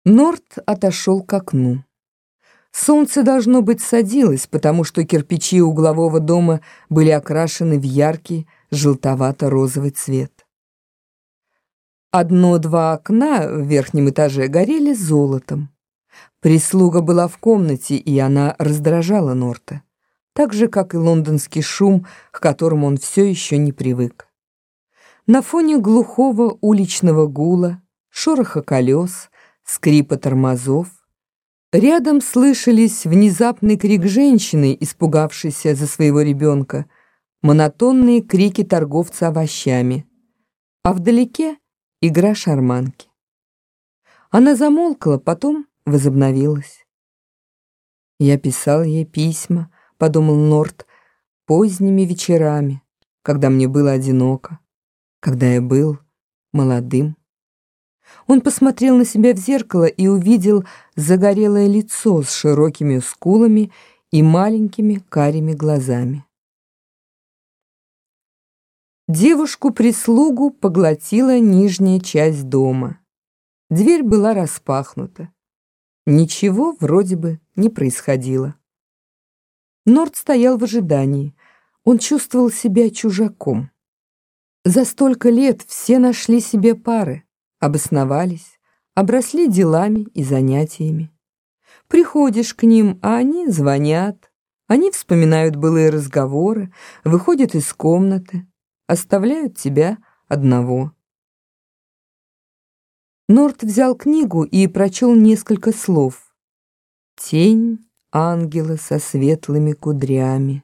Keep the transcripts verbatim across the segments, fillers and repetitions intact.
Норт отошел к окну. Солнце, должно быть, садилось, потому что кирпичи углового дома были окрашены в яркий желтовато-розовый цвет. Одно-два окна в верхнем этаже горели золотом. Прислуга была в комнате, и она раздражала Норта, так же, как и лондонский шум, к которому он все еще не привык. На фоне глухого уличного гула, шороха колес, скрипа тормозов, рядом слышались внезапный крик женщины, испугавшейся за своего ребенка, монотонные крики торговца овощами, а вдалеке игра шарманки. Она замолкла, потом возобновилась. «Я писал ей письма», — подумал Норт, — «поздними вечерами, когда мне было одиноко, когда я был молодым». Он посмотрел на себя в зеркало и увидел загорелое лицо с широкими скулами и маленькими карими глазами. Девушку-прислугу поглотила нижняя часть дома. Дверь была распахнута. Ничего вроде бы не происходило. Норт стоял в ожидании. Он чувствовал себя чужаком. За столько лет все нашли себе пары, обосновались, обросли делами и занятиями. Приходишь к ним, а они звонят, они вспоминают былые разговоры, выходят из комнаты, оставляют тебя одного. Норт взял книгу и прочел несколько слов. «Тень ангела со светлыми кудрями».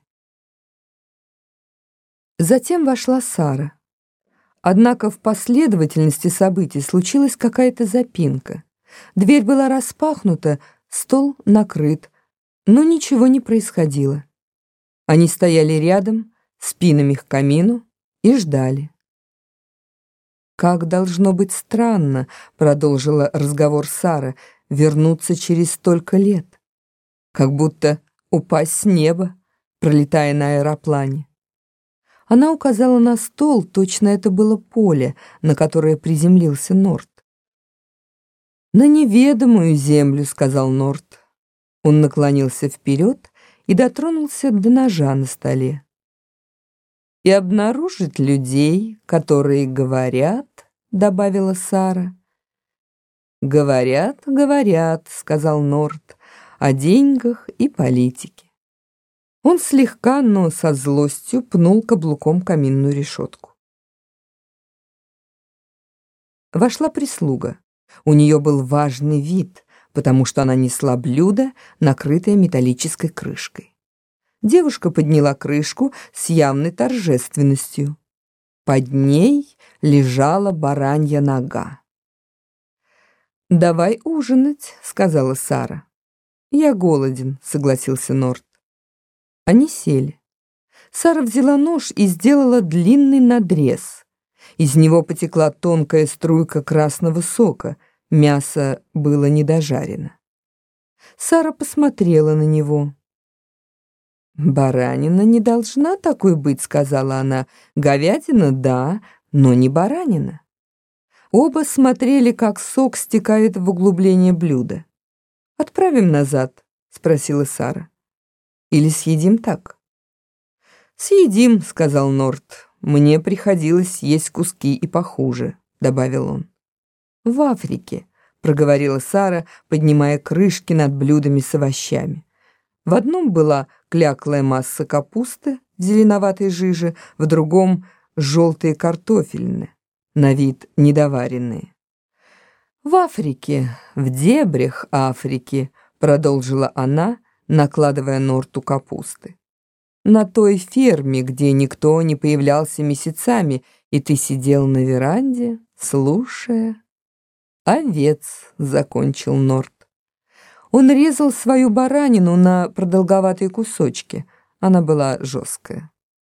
Затем вошла Сара. Однако в последовательности событий случилась какая-то запинка. Дверь была распахнута, стол накрыт, но ничего не происходило. Они стояли рядом, спинами к камину, и ждали. «Как должно быть странно», — продолжила разговор Сара, — «вернуться через столько лет. Как будто упасть с неба, пролетая на аэроплане». Она указала на стол, точно это было поле, на которое приземлился Норт. «На неведомую землю», — сказал Норт. Он наклонился вперед и дотронулся до ножа на столе. «И обнаружить людей, которые говорят», — добавила Сара. «Говорят, говорят», — сказал Норт, — «о деньгах и политике». Он слегка, но со злостью пнул каблуком каминную решетку. Вошла прислуга. У нее был важный вид, потому что она несла блюдо, накрытое металлической крышкой. Девушка подняла крышку с явной торжественностью. Под ней лежала баранья нога. «Давай ужинать», — сказала Сара. «Я голоден», — согласился Норт. Они сели. Сара взяла нож и сделала длинный надрез. Из него потекла тонкая струйка красного сока. Мясо было недожарено. Сара посмотрела на него. «Баранина не должна такой быть», — сказала она. «Говядина — да, но не баранина». Оба смотрели, как сок стекает в углубление блюда. «Отправим назад?» — спросила Сара. «Или съедим так?» «Съедим», — сказал Норт. «Мне приходилось есть куски и похуже», — добавил он. «В Африке», — проговорила Сара, поднимая крышки над блюдами с овощами. В одном была кляклая масса капусты в зеленоватой жиже, в другом — желтые картофельные, на вид недоваренные. «В Африке, в дебрях Африки», — продолжила она, накладывая Норту капусты. «На той ферме, где никто не появлялся месяцами, и ты сидел на веранде, слушая...» «Овец», — закончил Норт. Он резал свою баранину на продолговатые кусочки. Она была жесткая.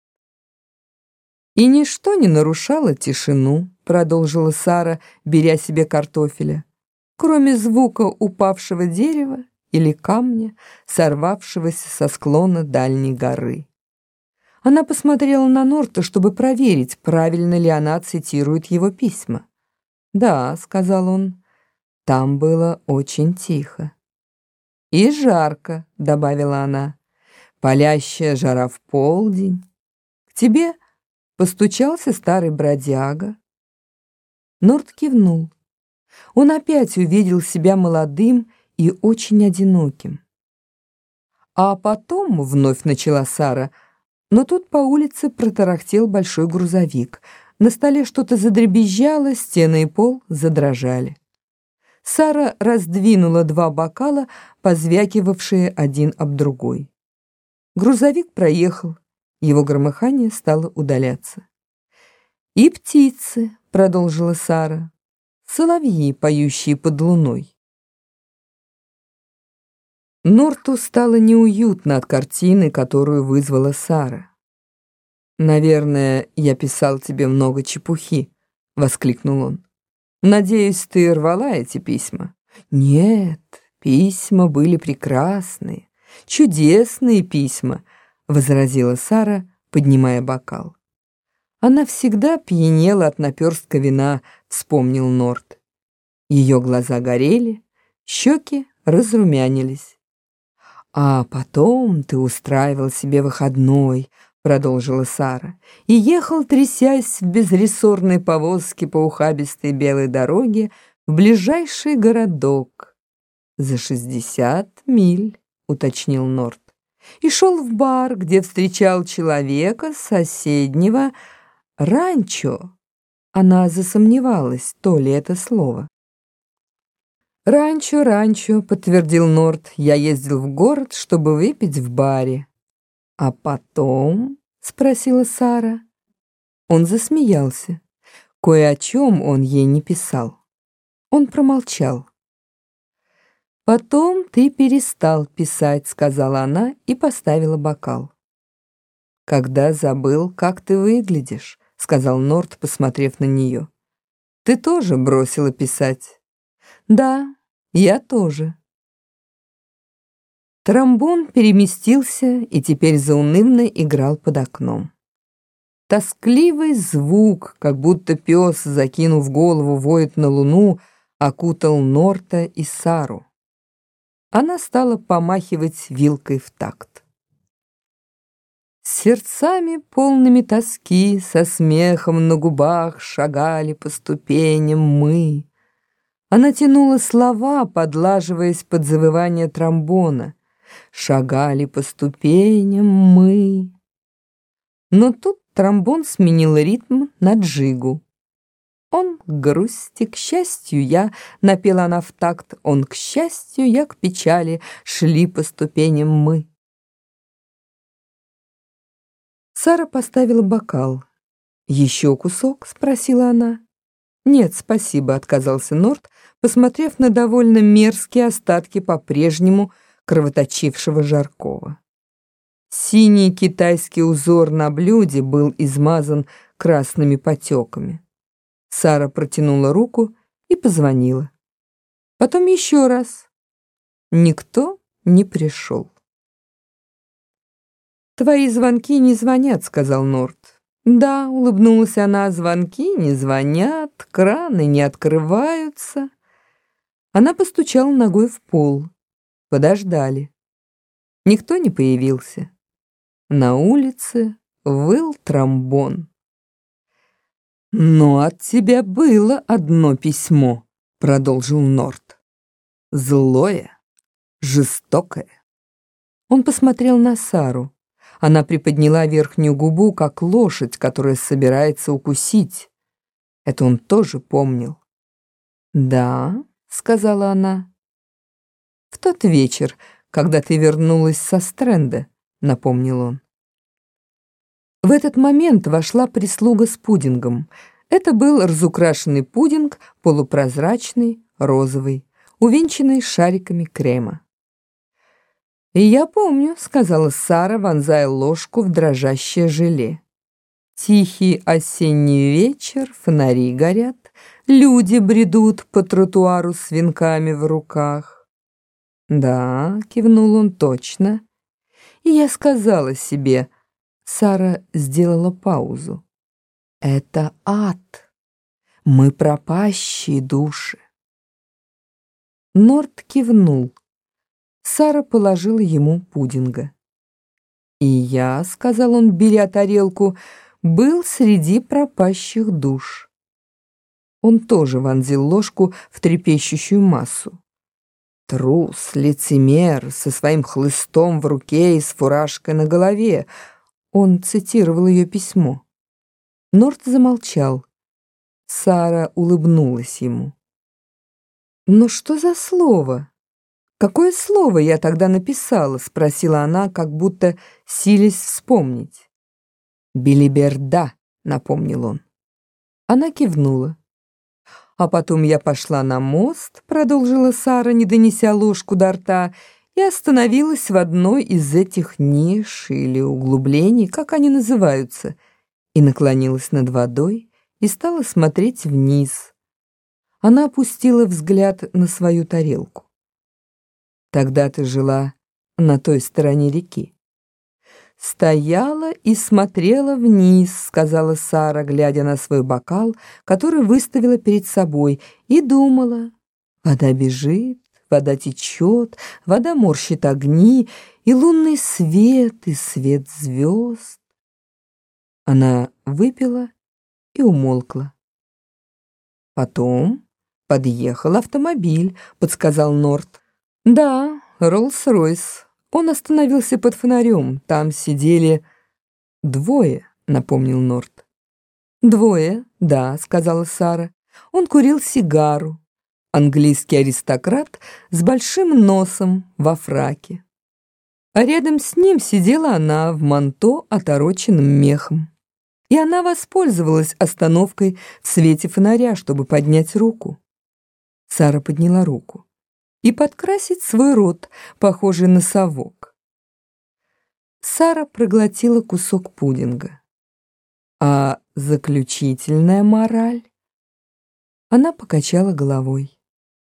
«И ничто не нарушало тишину», — продолжила Сара, беря себе картофеля, «кроме звука упавшего дерева или камня, сорвавшегося со склона дальней горы». Она посмотрела на Норта, чтобы проверить, правильно ли она цитирует его письма. «Да», — сказал он, Там было очень тихо. «И жарко», — добавила она, — «палящая жара в полдень. К тебе постучался старый бродяга». Норт кивнул. Он опять увидел себя молодым и очень одиноким. «А потом», — вновь начала Сара, но тут по улице протарахтел большой грузовик. На столе что-то задребезжало, стены и пол задрожали. Сара раздвинула два бокала, позвякивавшие один об другой. Грузовик проехал, его громыхание стало удаляться. «И птицы», — продолжила Сара, — «соловьи, поющие под луной». Норту стало неуютно от картины, которую вызвала Сара. «Наверное, я писал тебе много чепухи», — воскликнул он. «Надеюсь, ты рвала эти письма?» «Нет, письма были прекрасные, чудесные письма», — возразила Сара, поднимая бокал. «Она всегда пьянела от наперстка вина», — вспомнил Норт. Ее глаза горели, щеки разрумянились. «А потом ты устраивал себе выходной», — продолжила Сара, «и ехал, трясясь в безрессорной повозке по ухабистой белой дороге в ближайший городок. За шестьдесят миль», — уточнил Норт, «и шел в бар, где встречал человека с соседнего ранчо». Она засомневалась, то ли это слово. «Ранчо, ранчо», — подтвердил Норт, — «я ездил в город, чтобы выпить в баре». «А потом?» — спросила Сара. Он засмеялся. Кое о чем он ей не писал. Он промолчал. «Потом ты перестал писать», — сказала она и поставила бокал. «Когда забыл, как ты выглядишь», — сказал Норт, посмотрев на нее. «Ты тоже бросила писать?» «Да, я тоже». Тромбон переместился и теперь заунывно играл под окном. Тоскливый звук, как будто пес, закинув голову, воет на луну, окутал Норта и Сару. Она стала помахивать вилкой в такт. С сердцами полными тоски, со смехом на губах шагали по ступеням мы. Она тянула слова, подлаживаясь под завывание тромбона. Шагали по ступеням мы. Но тут тромбон сменил ритм на джигу. «Он к грусти, к счастью, я», — напела она в такт, «он к счастью, я к печали, шли по ступеням мы». Сара поставила бокал. «Еще кусок?» — спросила она. «Нет, спасибо», — отказался Норт, посмотрев на довольно мерзкие остатки по-прежнему кровоточившего жаркого. Синий китайский узор на блюде был измазан красными потеками. Сара протянула руку и позвонила. Потом еще раз. Никто не пришел. «Твои звонки не звонят», — сказал Норт. «Да», — улыбнулась она, — «звонки не звонят, краны не открываются». Она постучала ногой в пол. Подождали. Никто не появился. На улице выл тромбон. «Но от тебя было одно письмо», — продолжил Норт. «Злое, жестокое». Он посмотрел на Сару. Она приподняла верхнюю губу, как лошадь, которая собирается укусить. Это он тоже помнил. «Да», — сказала она. «В тот вечер, когда ты вернулась со Стрэнда», — напомнил он. В этот момент вошла прислуга с пудингом. Это был разукрашенный пудинг, полупрозрачный, розовый, увенчанный шариками крема. «Я помню», — сказала Сара, вонзая ложку в дрожащее желе. «Тихий осенний вечер, фонари горят, люди бредут по тротуару с венками в руках». «Да», — кивнул он, — «точно». И я сказала себе... Сара сделала паузу. «Это ад. Мы пропащие души». Норт кивнул. Сара положила ему пудинга. «И я, — сказал он, беря тарелку, — был среди пропащих душ». Он тоже вонзил ложку в трепещущую массу. Трус, лицемер, со своим хлыстом в руке и с фуражкой на голове. Он цитировал ее письмо. Норт замолчал. Сара улыбнулась ему. «Ну что за слово? Какое слово я тогда написала?» — спросила она, как будто силясь вспомнить. «Билиберда», — напомнил он. Она кивнула. «А потом я пошла на мост», — продолжила Сара, не донеся ложку до рта, и остановилась в одной из этих ниш или углублений, как они называются, и наклонилась над водой и стала смотреть вниз. Она опустила взгляд на свою тарелку. «Тогда ты жила на той стороне реки». «Стояла и смотрела вниз», — сказала Сара, глядя на свой бокал, который выставила перед собой, и думала: вода бежит, вода течет, вода морщит огни, и лунный свет, и свет звезд. Она выпила и умолкла. «Потом подъехал автомобиль», — подсказал Норт. «Да, Роллс-Ройс». Он остановился под фонарем. Там сидели двое, напомнил Норт. «Двое, да», — сказала Сара. Он курил сигару. Английский аристократ с большим носом во фраке. А рядом с ним сидела она в манто, отороченном мехом. И она воспользовалась остановкой в свете фонаря, чтобы поднять руку. Сара подняла руку. И подкрасить свой рот, похожий на совок. Сара проглотила кусок пудинга. А заключительная мораль? Она покачала головой.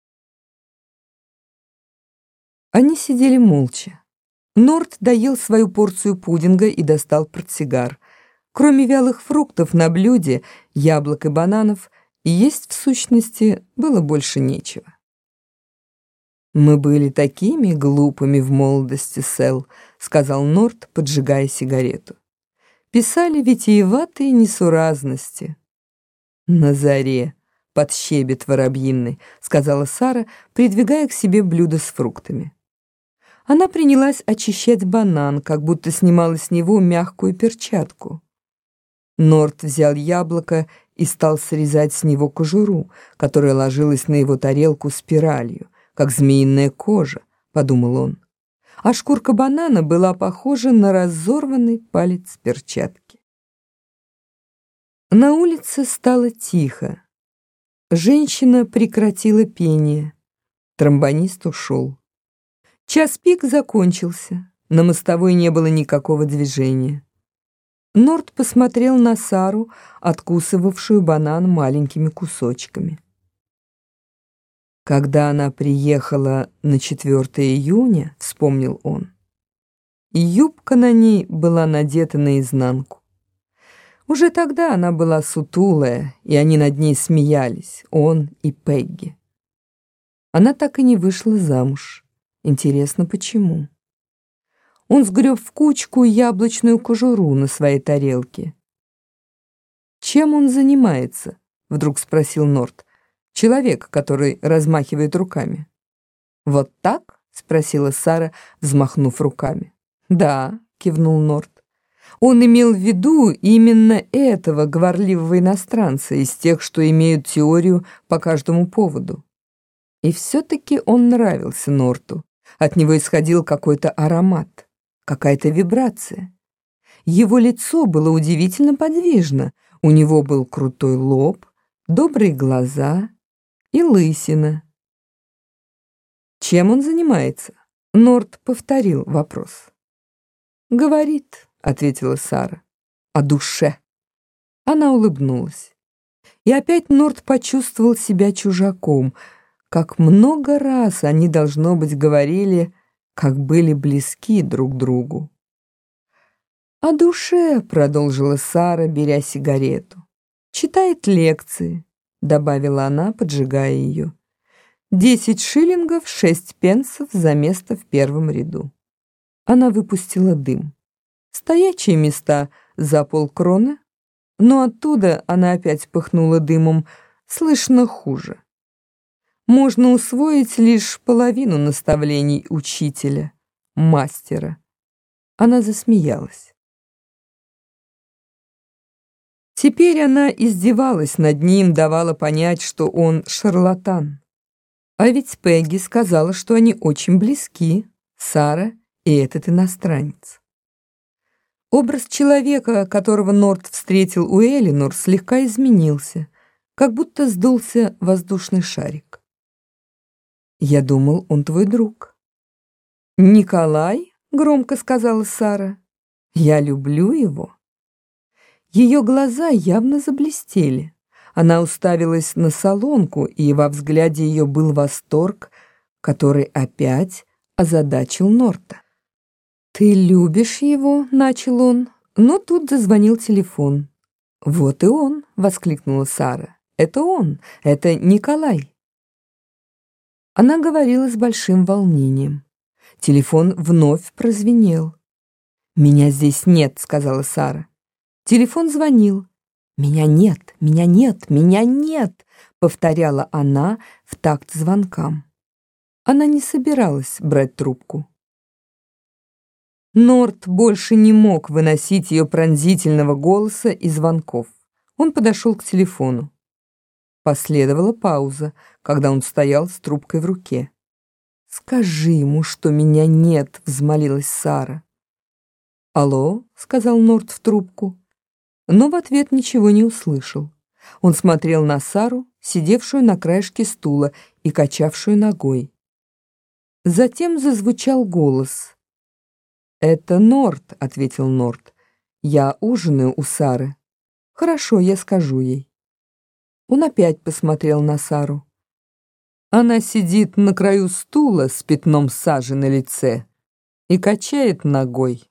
Они сидели молча. Норт доел свою порцию пудинга и достал портсигар. Кроме вялых фруктов на блюде, яблок и бананов, есть в сущности было больше нечего. «Мы были такими глупыми в молодости, Сэл», — сказал Норт, поджигая сигарету. «Писали витиеватые несуразности». «На заре, под щебет воробьиный», — сказала Сара, придвигая к себе блюдо с фруктами. Она принялась очищать банан, как будто снимала с него мягкую перчатку. Норт взял яблоко и стал срезать с него кожуру, которая ложилась на его тарелку спиралью, как змеиная кожа, подумал он. А шкурка банана была похожа на разорванный палец перчатки. На улице стало тихо. Женщина прекратила пение. Тромбонист ушел. Час пик закончился. На мостовой не было никакого движения. Норт посмотрел на Сару, откусывавшую банан маленькими кусочками. Когда она приехала на четвёртое июня, вспомнил он, юбка на ней была надета наизнанку. Уже тогда она была сутулая, и они над ней смеялись, он и Пегги. Она так и не вышла замуж. Интересно, почему? Он сгреб в кучку яблочную кожуру на своей тарелке. «Чем он занимается?» — вдруг спросил Норт. «Человек, который размахивает руками». «Вот так?» — спросила Сара, взмахнув руками. «Да», — кивнул Норт. Он имел в виду именно этого говорливого иностранца из тех, что имеют теорию по каждому поводу. И все-таки он нравился Норту. От него исходил какой-то аромат, какая-то вибрация. Его лицо было удивительно подвижно. У него был крутой лоб, добрые глаза и лысина. Чем он занимается? Норт повторил вопрос. «Говорит», — ответила Сара, — «о душе». Она улыбнулась. И опять Норт почувствовал себя чужаком. Как много раз они, должно быть, говорили, как были близки друг другу. «О душе», — продолжила Сара, беря сигарету. «Читает лекции», — добавила она, поджигая ее. Десять шиллингов, шесть пенсов за место в первом ряду. Она выпустила дым. Стоячие места за полкроны, но оттуда она опять пыхнула дымом, слышно хуже. Можно усвоить лишь половину наставлений учителя, мастера. Она засмеялась. Теперь она издевалась над ним, давала понять, что он шарлатан. А ведь Пегги сказала, что они очень близки, Сара и этот иностранец. Образ человека, которого Норт встретил у Элинор, слегка изменился, как будто сдулся воздушный шарик. «Я думал, он твой друг». «Николай?» — громко сказала Сара. «Я люблю его». Ее глаза явно заблестели. Она уставилась на солонку, и во взгляде ее был восторг, который опять озадачил Норта. «Ты любишь его?» — начал он, но тут зазвонил телефон. «Вот и он!» — воскликнула Сара. «Это он! Это Николай!» Она говорила с большим волнением. Телефон вновь прозвенел. «Меня здесь нет», — сказала Сара. Телефон звонил. «Меня нет, меня нет, меня нет», — повторяла она в такт звонкам. Она не собиралась брать трубку. Норт больше не мог выносить ее пронзительного голоса и звонков. Он подошел к телефону. Последовала пауза, когда он стоял с трубкой в руке. «Скажи ему, что меня нет», — взмолилась Сара. «Алло», — сказал Норт в трубку. Но в ответ ничего не услышал. Он смотрел на Сару, сидевшую на краешке стула и качавшую ногой. Затем зазвучал голос. «Это Норт», — ответил Норт. «Я ужинаю у Сары». «Хорошо, я скажу ей». Он опять посмотрел на Сару. Она сидит на краю стула с пятном сажи на лице и качает ногой.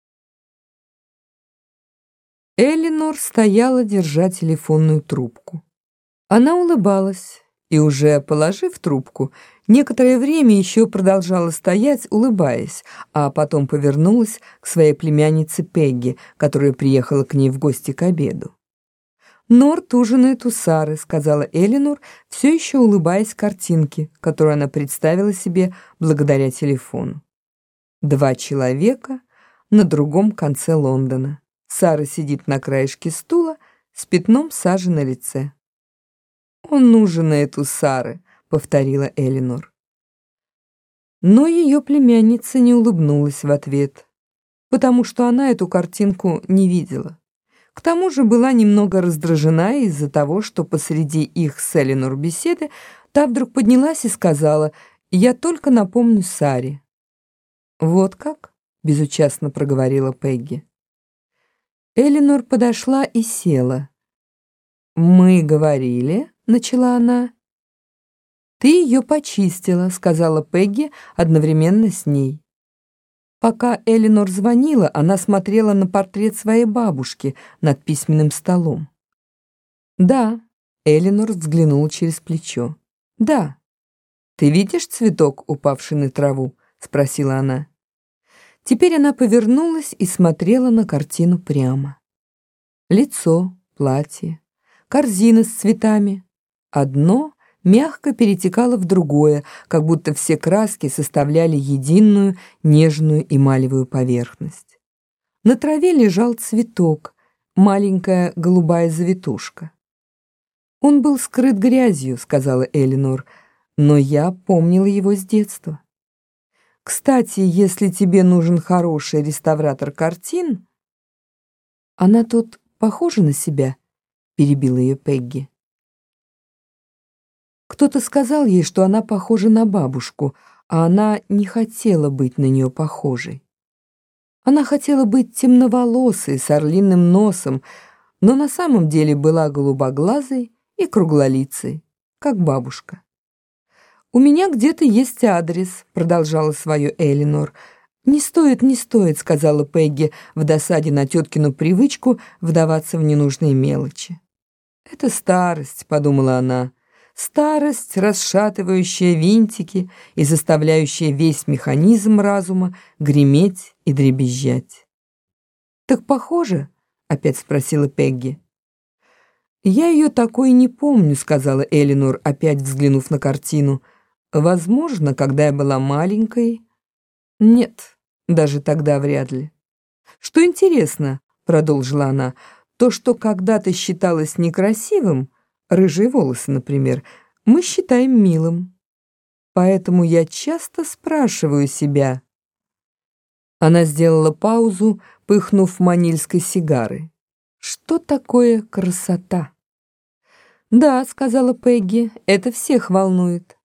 Элинор стояла, держа телефонную трубку. Она улыбалась и, уже положив трубку, некоторое время еще продолжала стоять, улыбаясь, а потом повернулась к своей племяннице Пегги, которая приехала к ней в гости к обеду. «Норт ужинает у Сары», — сказала Элинор, все еще улыбаясь картинке, которую она представила себе благодаря телефону. Два человека на другом конце Лондона. Сара сидит на краешке стула с пятном сажи на лице. «Он ужинает у Сары», — повторила Элинор. Но ее племянница не улыбнулась в ответ, потому что она эту картинку не видела. К тому же была немного раздражена из-за того, что посреди их с Элинор беседы та вдруг поднялась и сказала: «Я только напомню Саре». «Вот как?» — безучастно проговорила Пегги. Элинор подошла и села. «Мы говорили», — начала она. «Ты ее почистила», — сказала Пегги одновременно с ней. Пока Элинор звонила, она смотрела на портрет своей бабушки над письменным столом. «Да», — Элинор взглянула через плечо. «Да». «Ты видишь цветок, упавший на траву?» — спросила она. Теперь она повернулась и смотрела на картину прямо. Лицо, платье, корзина с цветами. Одно мягко перетекало в другое, как будто все краски составляли единую нежную эмалевую поверхность. На траве лежал цветок, маленькая голубая завитушка. «Он был скрыт грязью», — сказала Элинор, — «но я помнила его с детства». Кстати, если тебе нужен хороший реставратор картин...» «Она тут похожа на себя?» — перебила ее Пегги. Кто-то сказал ей, что она похожа на бабушку, а она не хотела быть на нее похожей. Она хотела быть темноволосой, с орлиным носом, но на самом деле была голубоглазой и круглолицей, как бабушка. «У меня где-то есть адрес», — продолжала свою Элинор. «Не стоит, не стоит», — сказала Пегги в досаде на теткину привычку вдаваться в ненужные мелочи. «Это старость», — подумала она. старость, расшатывающая винтики и заставляющая весь механизм разума греметь и дребезжать. «Так похоже?» — опять спросила Пегги. «Я ее такой не помню», — сказала Элинор, опять взглянув на картину. «Возможно, когда я была маленькой. Нет, даже тогда вряд ли. Что интересно, — продолжила она, — то, что когда-то считалось некрасивым, рыжие волосы, например, мы считаем милым. Поэтому я часто спрашиваю себя». Она сделала паузу, пыхнув манильской сигары. «Что такое красота?» «Да», — сказала Пегги, — «это всех волнует».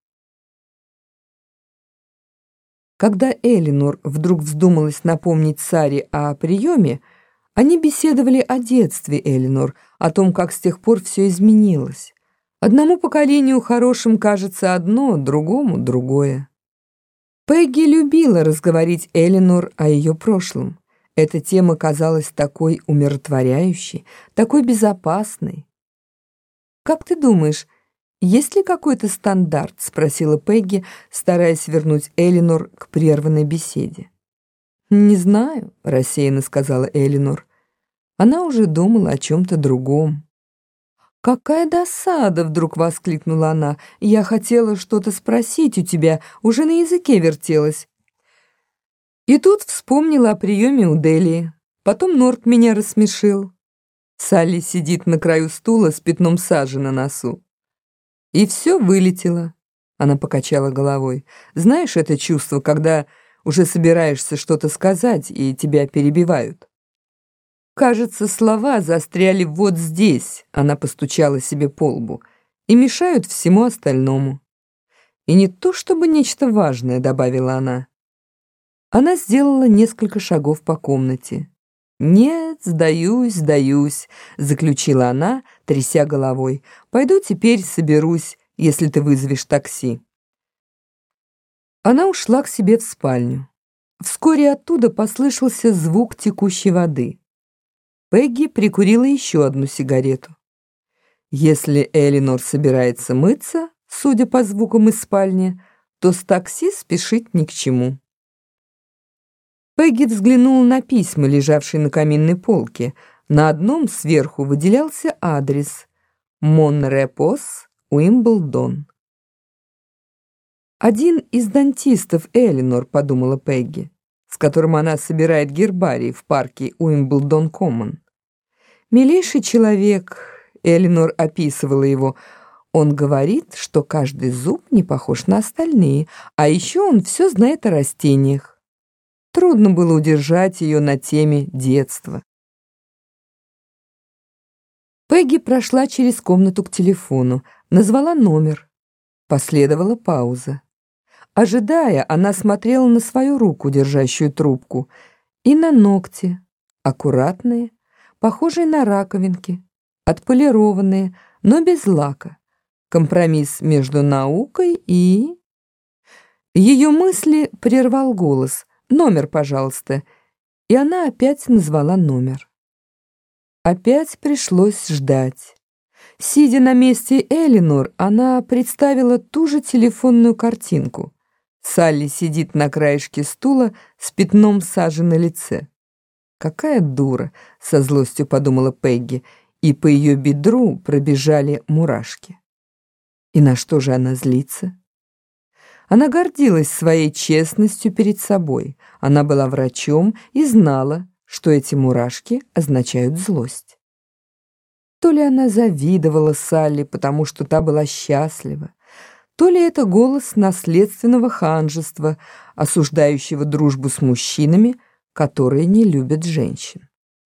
Когда Элинор вдруг вздумалась напомнить Саре о приеме, они беседовали о детстве Элинор, о том, как с тех пор все изменилось. Одному поколению хорошим кажется одно, другому — другое. Пегги любила разговорить Элинор о ее прошлом. Эта тема казалась такой умиротворяющей, такой безопасной. «Как ты думаешь, есть ли какой-то стандарт?» — спросила Пегги, стараясь вернуть Элинор к прерванной беседе. «Не знаю», — рассеянно сказала Элинор. Она уже думала о чем-то другом. «Какая досада!» — вдруг воскликнула она. «Я хотела что-то спросить у тебя, уже на языке вертелась». И тут вспомнила о приеме у Делии. Потом Норт меня рассмешил. Салли сидит на краю стула с пятном сажи на носу. И все вылетело. Она покачала головой. Знаешь это чувство, когда уже собираешься что-то сказать, и тебя перебивают? Кажется, слова застряли вот здесь, она постучала себе по лбу, и мешают всему остальному. И не то чтобы нечто важное, добавила она. Она сделала несколько шагов по комнате. «Нет, сдаюсь, сдаюсь», — заключила она, тряся головой. «Пойду теперь соберусь, если ты вызовешь такси». Она ушла к себе в спальню. Вскоре оттуда послышался звук текущей воды. Пегги прикурила еще одну сигарету. Если Элинор собирается мыться, судя по звукам из спальни, то с такси спешить ни к чему. Пегги взглянула на письма, лежавшие на каминной полке. На одном сверху выделялся адрес «Монрепос, Уимблдон». «Один из дантистов Элинор», — подумала Пегги, с которым она собирает гербарий в парке Уимблдон-Коммон. «Милейший человек», — Элинор описывала его, — «он говорит, что каждый зуб не похож на остальные, а еще он все знает о растениях». Трудно было удержать ее на теме детства. Пегги прошла через комнату к телефону, назвала номер. Последовала пауза. Ожидая, она смотрела на свою руку, держащую трубку, и на ногти, аккуратные, похожие на раковинки, отполированные, но без лака. Компромисс между наукой и... Ее мысли прервал голос. «Номер, пожалуйста». И она опять назвала номер. Опять пришлось ждать. Сидя на месте Элинор, она представила ту же телефонную картинку. Салли сидит на краешке стула с пятном сажи на лице. «Какая дура!» — со злостью подумала Пегги, и по ее бедру пробежали мурашки. И на что же она злится? Она гордилась своей честностью перед собой. Она была врачом и знала, что эти мурашки означают злость. То ли она завидовала Салли, потому что та была счастлива, то ли это голос наследственного ханжества, осуждающего дружбу с мужчинами, которые не любят женщин.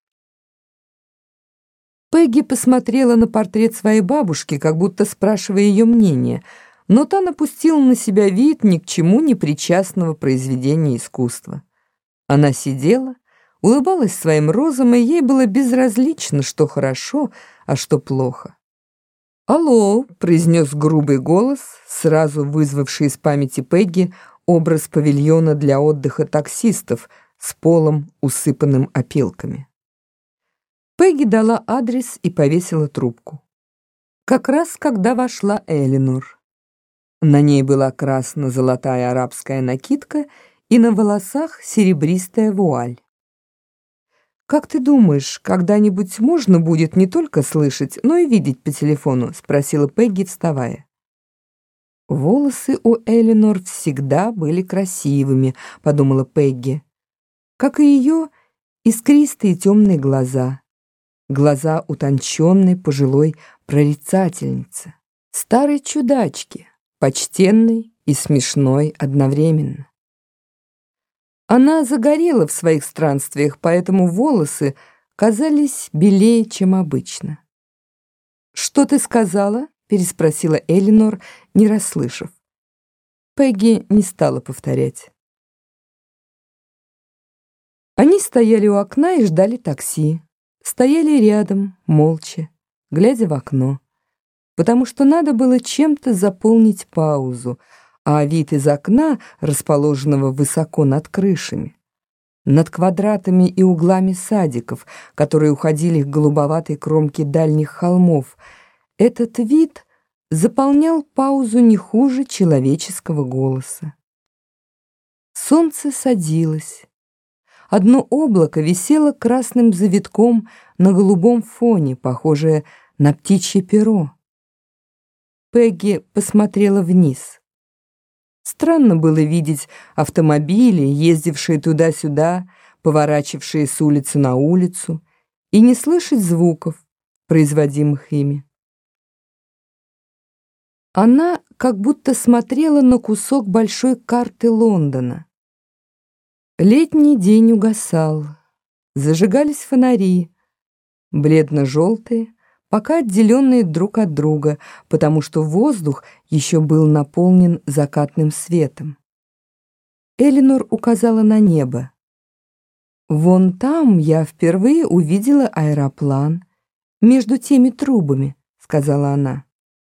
Пегги посмотрела на портрет своей бабушки, как будто спрашивая ее мнение, но та напустила на себя вид ни к чему не причастного произведения искусства. Она сидела, улыбалась своим розам, и ей было безразлично, что хорошо, а что плохо. «Алло», — произнес грубый голос, сразу вызвавший из памяти Пегги образ павильона для отдыха таксистов с полом, усыпанным опилками. Пегги дала адрес и повесила трубку. как раз когда вошла Элинор. На ней была красно-золотая арабская накидка и на волосах серебристая вуаль. «Как ты думаешь, когда-нибудь можно будет не только слышать, но и видеть по телефону?» — спросила Пегги, вставая. «Волосы у Элинор всегда были красивыми», — подумала Пегги. Как и ее искристые темные глаза. Глаза утонченной пожилой прорицательницы. Старой чудачки, почтенной и смешной одновременно. Она загорела в своих странствиях, поэтому волосы казались белее, чем обычно. «Что ты сказала?» — переспросила Элинор, не расслышав. Пегги не стала повторять. Они стояли у окна и ждали такси. Стояли рядом, молча, глядя в окно, потому что надо было чем-то заполнить паузу, а вид из окна, расположенного высоко над крышами, над квадратами и углами садиков, которые уходили к голубоватой кромке дальних холмов, этот вид заполнял паузу не хуже человеческого голоса. Солнце садилось. Одно облако висело красным завитком на голубом фоне, похожее на птичье перо. Пегги посмотрела вниз. Странно было видеть автомобили, ездившие туда-сюда, поворачивавшие с улицы на улицу, и не слышать звуков, производимых ими. Она как будто смотрела на кусок большой карты Лондона. Летний день угасал, зажигались фонари, бледно-желтые, пока отделенные друг от друга, потому что воздух еще был наполнен закатным светом. Элинор указала на небо. «Вон там я впервые увидела аэроплан, между теми трубами», — сказала она.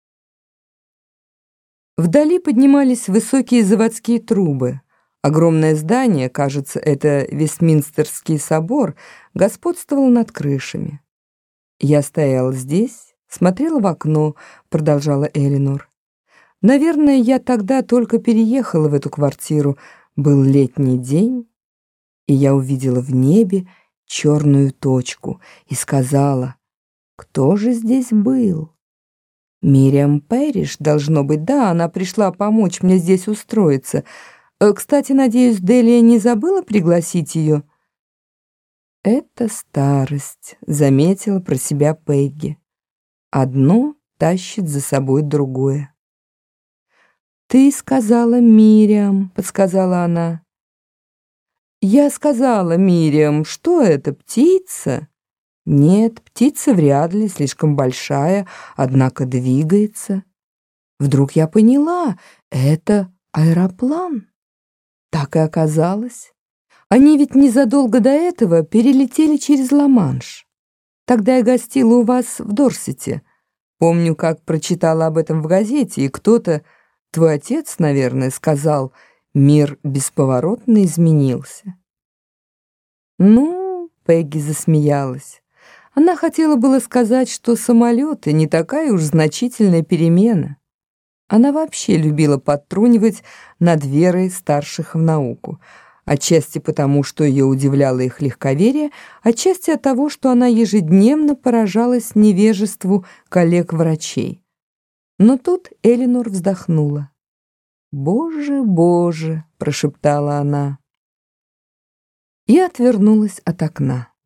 Вдали поднимались высокие заводские трубы. Огромное здание, кажется, это Вестминстерский собор, господствовало над крышами. «Я стояла здесь, смотрела в окно», — продолжала Элинор. «Наверное, я тогда только переехала в эту квартиру. Был летний день, и я увидела в небе черную точку и сказала, кто же здесь был? Мириам Пэриш, должно быть, да, она пришла помочь мне здесь устроиться. Кстати, надеюсь, Делия не забыла пригласить ее?» «Это старость», — заметила про себя Пегги. «Одно тащит за собой другое». «Ты сказала Мириам», — подсказала она. «Я сказала Мириам, что это, птица?» «Нет, птица вряд ли, слишком большая, однако двигается». Вдруг я поняла, это аэроплан. Так и оказалось. Они ведь незадолго до этого перелетели через Ла-Манш. Тогда я гостила у вас в Дорсете. Помню, как прочитала об этом в газете, и кто-то, твой отец, наверное, сказал, мир бесповоротно изменился. Ну, Пегги засмеялась. Она хотела было сказать, что самолеты не такая уж значительная перемена. Она вообще любила подтрунивать над верой старших в науку. Отчасти потому, что ее удивляло их легковерие, отчасти от того, что она ежедневно поражалась невежеству коллег-врачей. Но тут Элинор вздохнула. «Боже, Боже!» — прошептала она. И отвернулась от окна.